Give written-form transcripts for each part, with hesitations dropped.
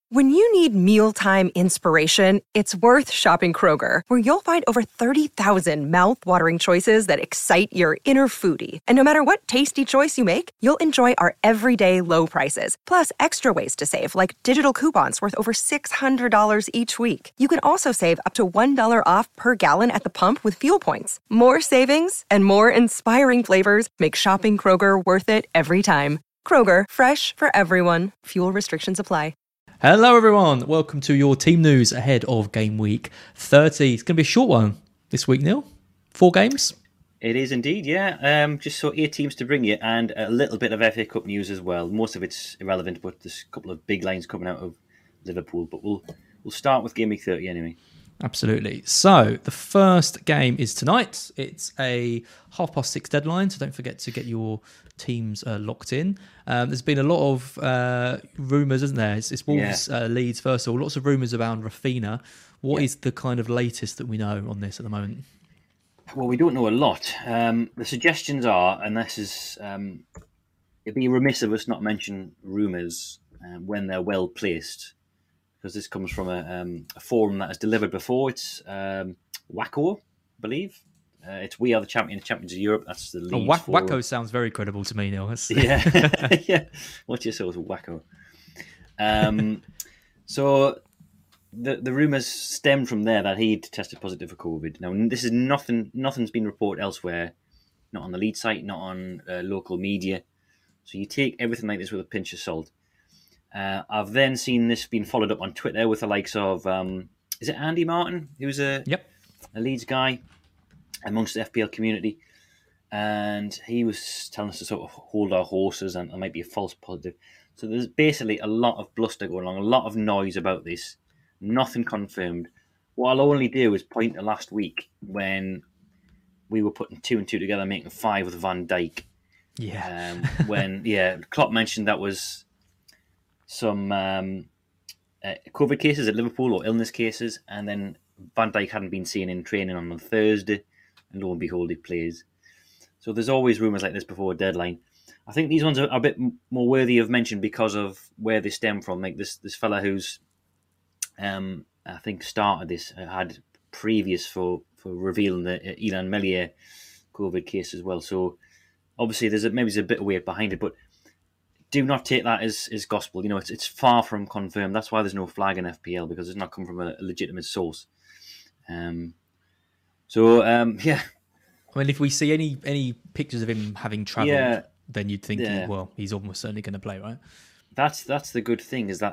When you need mealtime inspiration, it's worth shopping Kroger, where you'll find over 30,000 mouth-watering choices that excite your inner foodie. And no matter what tasty choice you make, you'll enjoy our everyday low prices, plus extra ways to save, like digital coupons worth over $600 each week. You can also save up to $1 off per gallon at the pump with fuel points. More savings and more inspiring flavors make shopping Kroger worth it every time. Kroger, fresh for everyone. Fuel restrictions apply. Hello everyone, welcome to your team news ahead of game week 30. It's going to be a short one this week, Neil. 4 games. It is indeed, yeah. Just so 8 teams to bring you, and a little bit of FA Cup news as well. Most of it's irrelevant, but there's a couple of big lines coming out of Liverpool. But we'll start with game week 30 anyway. Absolutely. So the first game is tonight. It's a 6:30 deadline, so don't forget to get your teams locked in. There's been a lot of rumours, isn't there? It's Wolves, Leeds first of all. Lots of rumours about Rafinha. What is the kind of latest that we know on this at the moment? Well, we don't know a lot. The suggestions are, and this is, it'd be remiss of us not mention rumours when they're well placed, because this comes from a forum that has delivered before. It's Wacko, I believe. It's We Are the Champions of Europe. That's the Leeds forum. Wacko sounds very credible to me, Neil. Yeah, yeah. What's your sort of Wacko? So the rumours stemmed from there that he'd tested positive for COVID. Now, this is nothing's been reported elsewhere, not on the Leeds site, not on local media. So you take everything like this with a pinch of salt. I've then seen this being followed up on Twitter with the likes of, is it Andy Martin, who's a Leeds guy amongst the FPL community, and he was telling us to sort of hold our horses and there might be a false positive. So there's basically a lot of bluster going on, a lot of noise about this, nothing confirmed. What I'll only do is point to last week when we were putting 2 and 2 together, making 5 with Van Dijk. Yeah. When Klopp mentioned that was some COVID cases at Liverpool or illness cases, and then Van Dijk hadn't been seen in training on the Thursday, and lo and behold, he plays. So there's always rumours like this before a deadline. I think these ones are a bit more worthy of mention because of where they stem from. Like this fella who's, I think, started this, had previous for revealing the Ilan Melier COVID case as well. So obviously there's a bit of weight behind it, but do not take that as gospel. You know, it's far from confirmed. That's why there's no flag in FPL, because it's not come from a legitimate source. I mean, if we see any pictures of him having travelled, then you'd think, he's almost certainly going to play, right? That's the good thing, is that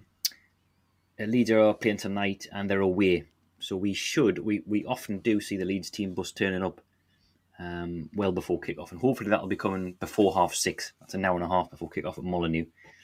Leeds are playing tonight and they're away. So we often do see the Leeds team bus turning up well before kick-off, and hopefully that'll be coming before 6:30. That's an hour and a half before kick-off at Molineux.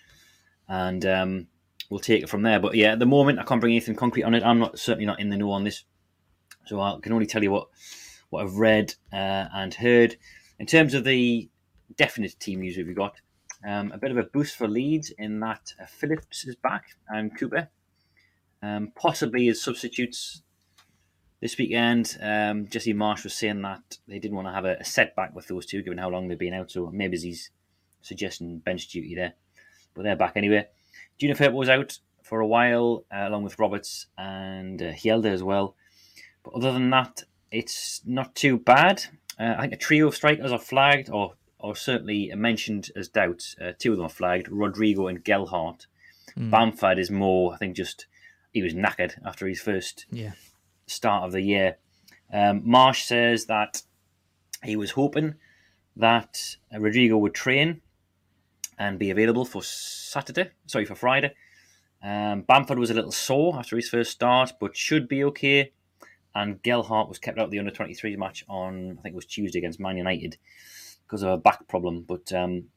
And we'll take it from there. But yeah, at the moment, I can't bring anything concrete on it. I'm certainly not in the know on this. So I can only tell you what I've read and heard. In terms of the definite team news we've got, a bit of a boost for Leeds in that Phillips is back and Cooper, possibly as substitutes this weekend. Jesse Marsh was saying that they didn't want to have a setback with those two, given how long they've been out. So maybe he's suggesting bench duty there. But they're back anyway. Junior Firpo was out for a while, along with Roberts and Hjelde as well. But other than that, it's not too bad. I think a trio of strikers are flagged, or certainly mentioned as doubts. 2 of them are flagged, Rodrigo and Gelhardt. Bamford is more, I think, just he was knackered after his first start of the year. Marsh says that he was hoping that Rodrigo would train and be available for Friday. Bamford was a little sore after his first start, but should be okay. And Gelhardt was kept out of the under-23 match on, I think it was Tuesday, against Man United because of a back problem. But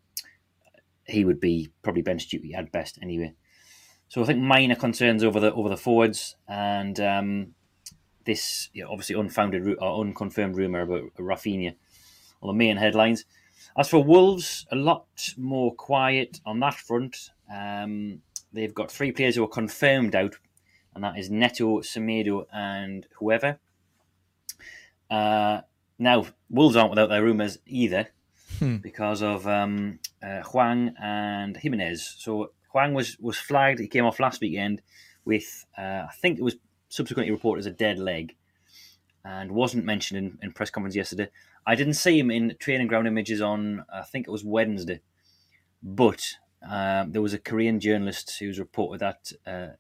he would be probably bench duty at best anyway. So I think minor concerns over the forwards, and this obviously unfounded or unconfirmed rumour about Rafinha on the main headlines. As for Wolves, a lot more quiet on that front. They've got 3 players who are confirmed out, and that is Neto, Semedo, and whoever. Now, Wolves aren't without their rumours either, because of Hwang and Jimenez. So Hwang was flagged. He came off last weekend with, I think it was subsequently reported as a dead leg, and wasn't mentioned in press conference yesterday. I didn't see him in training ground images on, I think it was Wednesday, but there was a Korean journalist who's reported that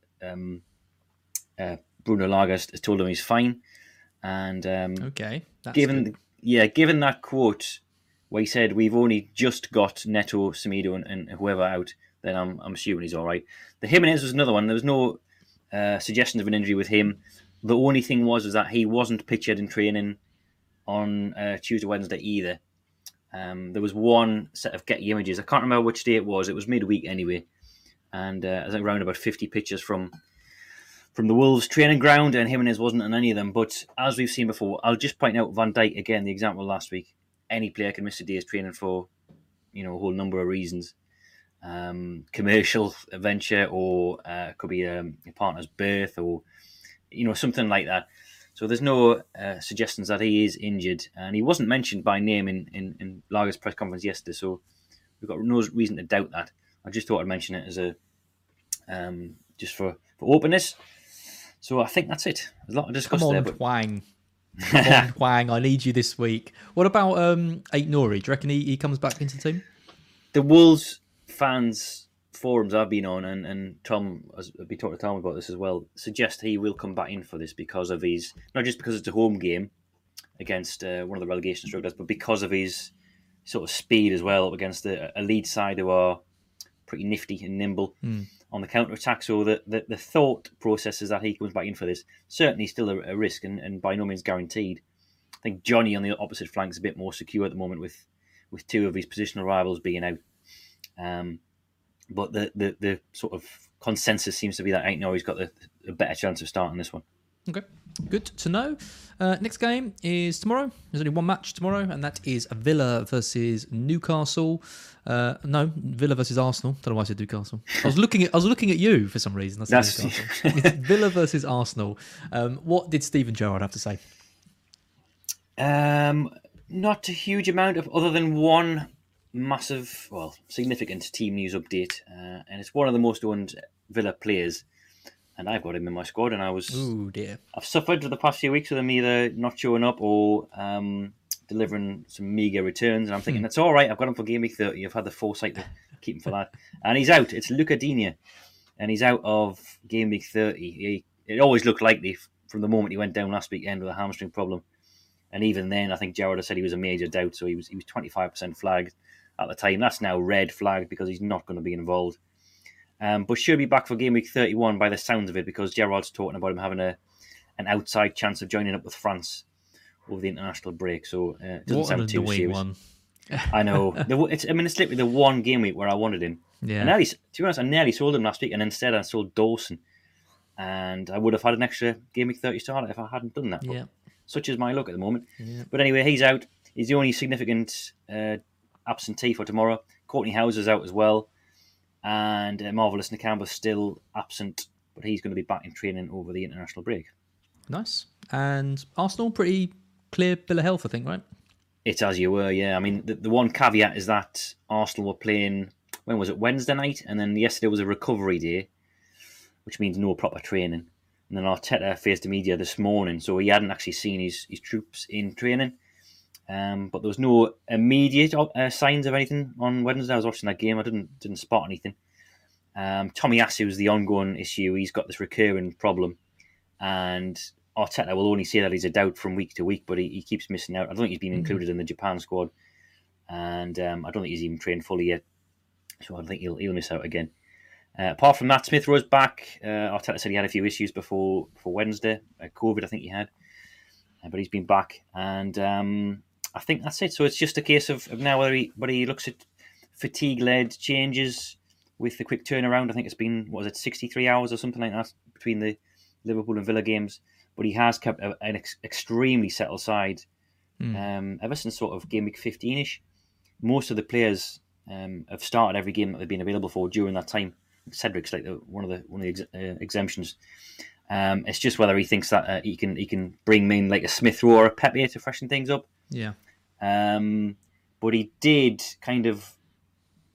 Bruno Lage has told him he's fine, and Okay, that's given good. given that quote where he said we've only just got Neto, Semedo, and whoever out, then I'm assuming he's all right. The Jimenez was another one. There was no suggestions of an injury with him. The only thing was that he wasn't pictured in training on Tuesday, Wednesday either. There was one set of Getty images. I can't remember which day it was. It was midweek anyway, and I think around about 50 pictures from the Wolves training ground, and Jimenez wasn't on any of them. But as we've seen before, I'll just point out Van Dijk again, the example last week. Any player can miss a day's training for, a whole number of reasons. Commercial venture, or could be your partner's birth, or something like that. So there's no suggestions that he is injured, and he wasn't mentioned by name in Lager's press conference yesterday. So we've got no reason to doubt that. I just thought I'd mention it as a just for openness. So I think that's it. There's a lot to discuss Come on, there, but Hwang. Come on, Hwang. I need you this week. What about Ait Nouri? Do you reckon he comes back into the team? The Wolves fans forums I've been on, and Tom, as we talked to Tom about this as well, suggest he will come back in for this because of his, not just because it's a home game against one of the relegation strugglers, but because of his sort of speed as well up against a lead side who are pretty nifty and nimble on the counter-attack. So the thought process is that he comes back in for this. Certainly still a risk and by no means guaranteed. I think Johnny on the opposite flank is a bit more secure at the moment with two of his positional rivals being out. But the sort of consensus seems to be that Ait Nouri's got a better chance of starting this one. Okay, good to know. Next game is tomorrow. There's only one match tomorrow, and that is Villa versus Newcastle. No, Villa versus Arsenal. Don't know why I said Newcastle. I was looking at you for some reason. That's Newcastle. It's Villa versus Arsenal. What did Steven Gerrard have to say? Not a huge amount of other than one massive, significant team news update, and it's one of the most owned Villa players. And I've got him in my squad, and oh dear, I've suffered for the past few weeks with him either not showing up or delivering some meagre returns. And I'm thinking, that's all right, I've got him for game week 30. I've had the foresight to keep him for that. And he's out. It's Luca Digne, and he's out of game week 30. It always looked likely from the moment he went down last weekend with a hamstring problem. And even then, I think Gerrard said he was a major doubt, so he was 25% flagged at the time. That's now red flagged because he's not going to be involved. But should be back for game week 31 by the sounds of it, because Gerrard's talking about him having an outside chance of joining up with France over the international break. So it doesn't sound too serious. One. I know. It's literally the one game week where I wanted him. Yeah. To be honest, I nearly sold him last week, and instead I sold Dawson, and I would have had an extra game week 30 starter if I hadn't done that. But such is my luck at the moment. Yeah. But anyway, he's out. He's the only significant absentee for tomorrow. Courtney Houser's out as well. And Marvelous Nakamba's still absent, but he's going to be back in training over the international break. Nice. And Arsenal, pretty clear bill of health, I think, right? It's as you were, yeah. I mean, the one caveat is that Arsenal were playing, when was it, Wednesday night? And then yesterday was a recovery day, which means no proper training. And then Arteta faced the media this morning, so he hadn't actually seen his troops in training. But there was no immediate signs of anything on Wednesday. I was watching that game. I didn't spot anything. Tomiyasu is the ongoing issue. He's got this recurring problem. And Arteta will only say that he's a doubt from week to week, but he keeps missing out. I don't think he's been included in the Japan squad. And I don't think he's even trained fully yet. So I think he'll miss out again. Apart from that, Smith Rowe's back. Arteta said he had a few issues before Wednesday. COVID, I think he had. But he's been back. And I think that's it. So it's just a case of now whether he looks at fatigue-led changes with the quick turnaround. I think it's been, 63 hours or something like that between the Liverpool and Villa games. But he has kept an extremely settled side ever since sort of game week 15-ish. Most of the players have started every game that they've been available for during that time. Cedric's like one of the exemptions. It's just whether he thinks that he can bring in like a Smith Rowe or a Pepe to freshen things up. Yeah. But he did kind of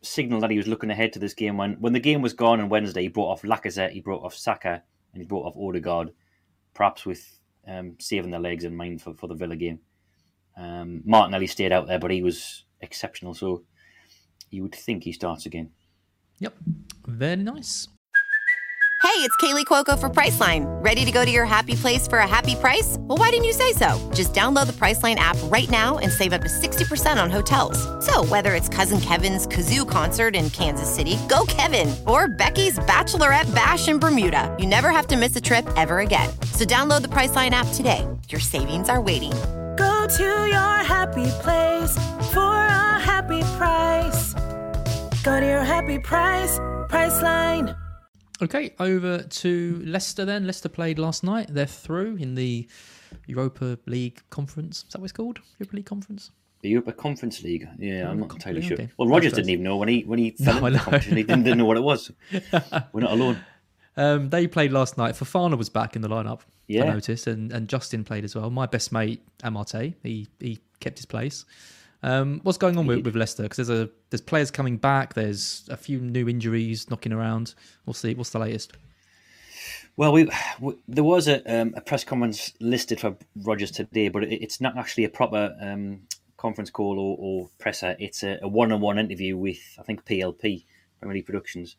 signalled that he was looking ahead to this game when the game was gone on Wednesday. He brought off Lacazette, he brought off Saka, and he brought off Odegaard, perhaps with saving their legs in mind for the Villa game. Martinelli stayed out there, but he was exceptional, so you would think he starts again. Yep, very nice. Hey, it's Kaylee Cuoco for Priceline. Ready to go to your happy place for a happy price? Well, why didn't you say so? Just download the Priceline app right now and save up to 60% on hotels. So whether it's Cousin Kevin's Kazoo Concert in Kansas City, go Kevin, or Becky's Bachelorette Bash in Bermuda, you never have to miss a trip ever again. So download the Priceline app today. Your savings are waiting. Go to your happy place for a happy price. Go to your happy price, Priceline. Okay, over to Leicester then. Leicester played last night. They're through in the Europa League Conference. Is that what it's called? Europa League Conference? The Europa Conference League. Yeah, I'm not entirely sure. Okay. Well, Rodgers didn't even know when he fell into the competition. He didn't know what it was. We're not alone. They played last night. Fofana was back in the lineup, Yeah. I noticed, and Justin played as well. My best mate, Amarte, he kept his place. What's going on with Leicester? Because there's players coming back. There's a few new injuries knocking around. We'll see. What's the latest? Well, there was a press conference listed for Rodgers today, but it's not actually a proper conference call or presser. It's a one-on-one interview with, I think, PLP, Premier League Productions,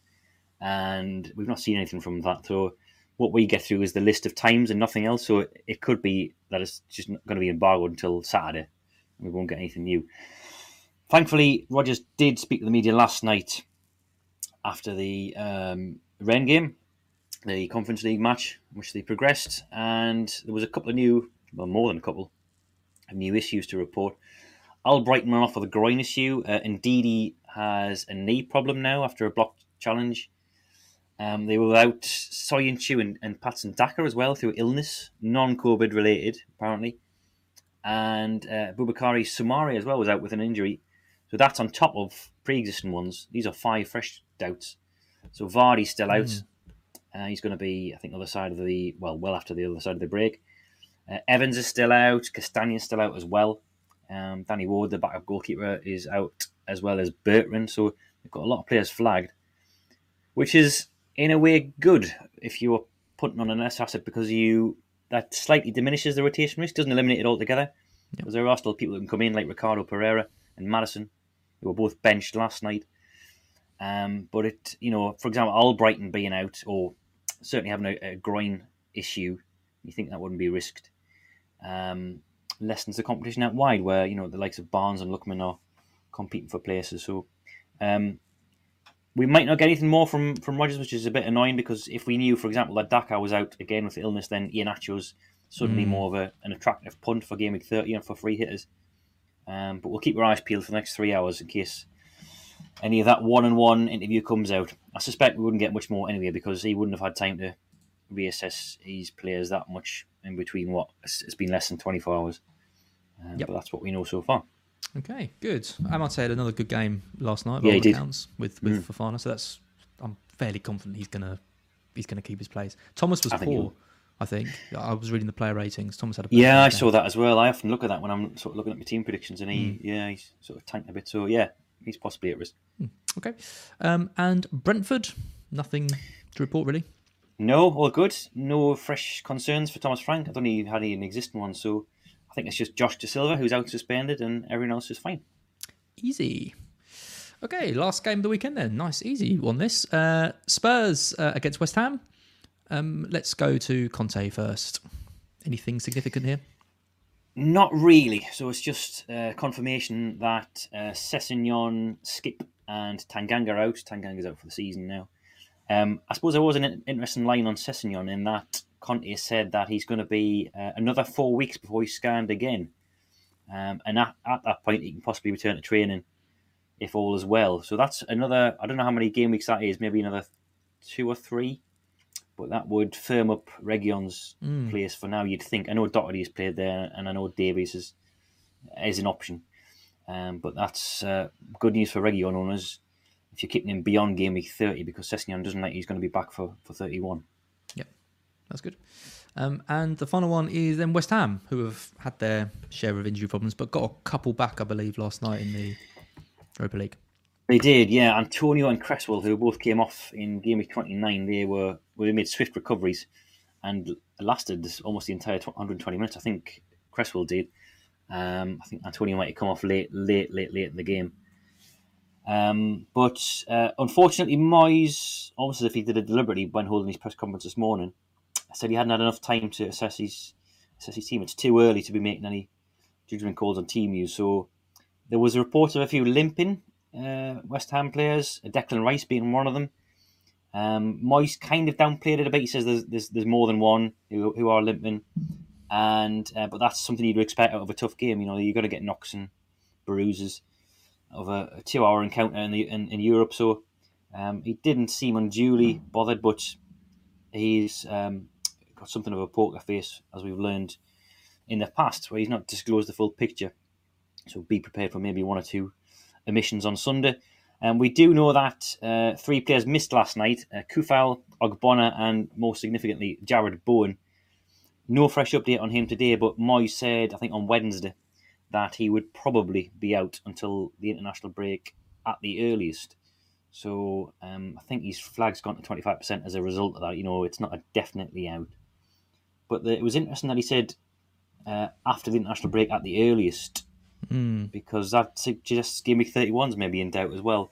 and we've not seen anything from that. So what we get through is the list of times and nothing else. So it could be that it's just not going to be embargoed until Saturday. We won't get anything new. Thankfully, Rodgers did speak to the media last night after the Rennes game, the Conference League match, which they progressed, and there was a couple of more than a couple of new issues to report. Albrighton went off with a groin issue. Ndidi has a knee problem now after a blocked challenge. They were without Soyuncu and Patson Daka as well through illness, non-COVID related, apparently. And Boubakary Soumare as well was out with an injury. So that's on top of pre-existing ones. These are 5 fresh doubts. So Vardy's still out. He's going to be, I think, well after the other side of the break. Evans is still out. Castagne's still out as well. Danny Ward, the backup goalkeeper, is out as well as Bertrand. So they've got a lot of players flagged, which is in a way good if you're putting on an S asset because that slightly diminishes the rotation risk, doesn't eliminate it altogether. Because there are still people who can come in, like Ricardo Pereira and Maddison, who were both benched last night. But it, for example, Albrighton being out, or certainly having a groin issue, you think that wouldn't be risked. Lessens the competition out wide, where the likes of Barnes and Lookman are competing for places. So we might not get anything more from Rodgers, which is a bit annoying because if we knew, for example, that Daka was out again with illness, then Iheanacho's suddenly more of an attractive punt for Game Week 30 and for free hitters. But we'll keep our eyes peeled for the next 3 hours in case any of that one-on-one interview comes out. I suspect we wouldn't get much more anyway because he wouldn't have had time to reassess his players that much in between what it's been less than 24 hours. But that's what we know so far. Okay, good. Amarte had another good game last night. Yeah, he did. Accounts with Fofana, so I'm fairly confident he's gonna keep his place. Thomas was poor. I think I was reading the player ratings. Thomas had a I saw that as well. I often look at that when I'm sort of looking at my team predictions, and he's sort of tanked a bit. So he's possibly at risk. Okay, and Brentford, nothing to report really. No, all good. No fresh concerns for Thomas Frank. I don't think he had any existing ones, so I think it's just Josh Da Silva who's out suspended, and everyone else is fine. Easy. Okay, last game of the weekend then. Nice, easy one this. Spurs against West Ham. Let's go to Conte first. Anything significant here? Not really. So it's just confirmation that Sessegnon, Skip and Tanganga are out. Tanganga's out for the season now. I suppose there was an interesting line on Sessegnon in that Conte said that he's going to be another 4 weeks before he's scanned again. And at that point, he can possibly return to training if all is well. So that's another, I don't know how many game weeks that is, maybe another 2 or 3. But that would firm up Reguilón's place for now, you'd think. I know Doherty has played there, and I know Davies is an option. But that's good news for Reguilón owners if you're keeping him beyond game week 30, because Sessegnon doesn't like he's going to be back for 31. Yep, that's good. And the final one is then West Ham, who have had their share of injury problems, but got a couple back, I believe, last night in the Europa League. They did, yeah. Antonio and Cresswell, who both came off in game week 29, they made swift recoveries and lasted almost the entire 120 minutes. I think Cresswell did. I think Antonio might have come off late in the game. But unfortunately, Moyes, almost as if he did it deliberately when holding his press conference this morning, said he hadn't had enough time to assess his team. It's too early to be making any judgment calls on team use. So there was a report of a few limping West Ham players, Declan Rice being one of them. Moyes kind of downplayed it a bit. He says there's more than one who are limping, and but that's something you'd expect out of a tough game. You know, you're going to get knocks and bruises of a 2-hour encounter in Europe. So he didn't seem unduly bothered, but he's got something of a poker face, as we've learned in the past, where he's not disclosed the full picture. So be prepared for maybe 1 or 2 omissions on Sunday. And we do know that 3 players missed last night: Kufal, Ogbonna, and most significantly, Jared Bowen. No fresh update on him today, but Moyes said, I think on Wednesday, that he would probably be out until the international break at the earliest. So I think his flag's gone to 25% as a result of that. You know, it's not a definitely out. But it was interesting that he said after the international break at the earliest, because that suggests game week 31's maybe in doubt as well,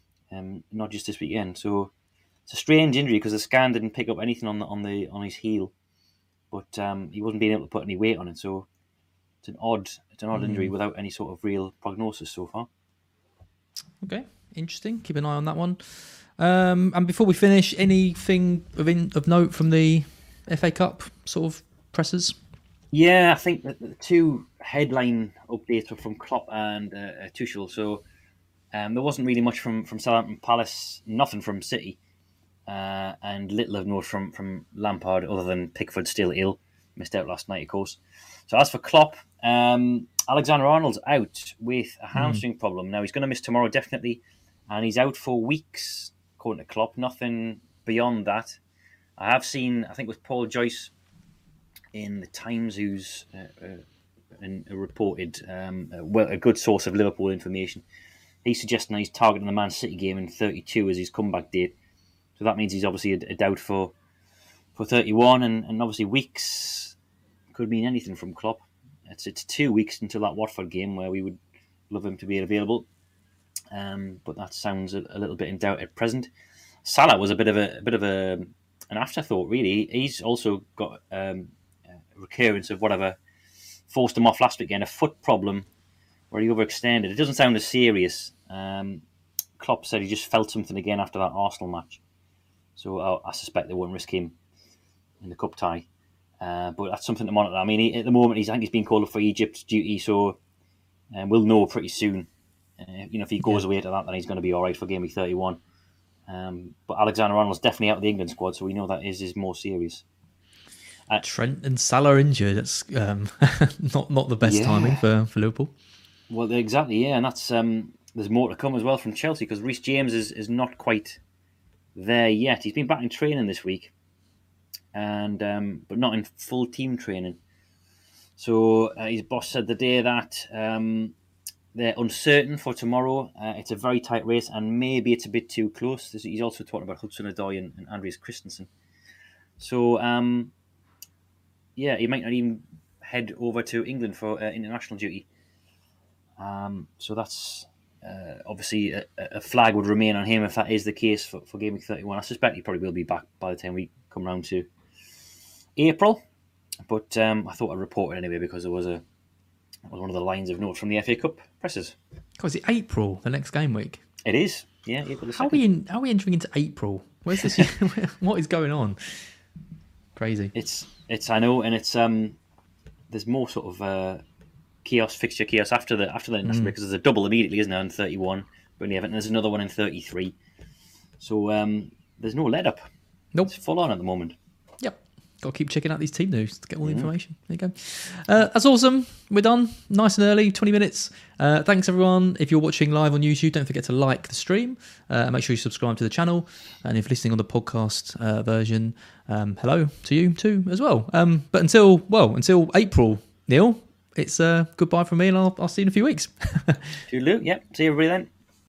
not just this weekend. So it's a strange injury because the scan didn't pick up anything on his heel, but he wasn't being able to put any weight on it. So it's an odd injury without any sort of real prognosis so far. Okay, interesting. Keep an eye on that one. And before we finish, anything of note from the FA Cup sort of pressers? Yeah, I think that the 2 headline updates were from Klopp and Tuchel. So there wasn't really much from Southampton Palace, nothing from City, and little of note from Lampard, other than Pickford still ill, missed out last night, of course. So as for Klopp, Alexander-Arnold's out with a hamstring problem. Now he's going to miss tomorrow definitely, and he's out for weeks, according to Klopp. Nothing beyond that. I have seen, I think it was Paul Joyce in the Times, who's reported a good source of Liverpool information. He's suggesting that he's targeting the Man City game in 32 as his comeback date. So that means he's obviously a doubt for 31, and obviously weeks could mean anything from Klopp. It's 2 weeks until that Watford game where we would love him to be available, but that sounds a little bit in doubt at present. Salah was a bit of an afterthought, really. He's also got recurrence of whatever forced him off last weekend, a foot problem where he overextended. It doesn't sound as serious. Klopp said he just felt something again after that Arsenal match, so I suspect they won't risk him in the cup tie, but that's something to monitor. I mean, at the moment I think he's being called up for Egypt duty, so we'll know pretty soon. If he goes away to that, then he's going to be alright for game week 31. But Alexander-Arnold's definitely out of the England squad, so we know that is more serious. Trent and Salah injured. That's not the best timing for Liverpool. Well, exactly, yeah, and that's there's more to come as well from Chelsea, because Reece James is not quite there yet. He's been back in training this week, and but not in full team training. So his boss said the day that they're uncertain for tomorrow. It's a very tight race, and maybe it's a bit too close. He's also talking about Hudson-Odoi and Andreas Christensen. So he might not even head over to England for international duty. So that's obviously a flag would remain on him if that is the case for game week 31. I suspect he probably will be back by the time we come round to April. But I thought I'd report it anyway because it was one of the lines of note from the FA Cup presses. Is it April, the next game week? It is, yeah. April How are we entering into April? Where's this? What is going on? Crazy. It's I know, and it's there's more sort of fixture chaos after the international break, because there's a double immediately, isn't there, in 31 Burnley Everton. There's another one in 33. So there's no let up. Nope. It's full on at the moment. Yep. Got to keep checking out these team news to get all the information. There you go. That's awesome. We're done. Nice and early, 20 minutes. Thanks, everyone. If you're watching live on YouTube, don't forget to like the stream. Make sure you subscribe to the channel. And if listening on the podcast version, hello to you too as well. But until April, Neil, it's goodbye from me, and I'll see you in a few weeks. Toodaloo. Yep. See you everybody then.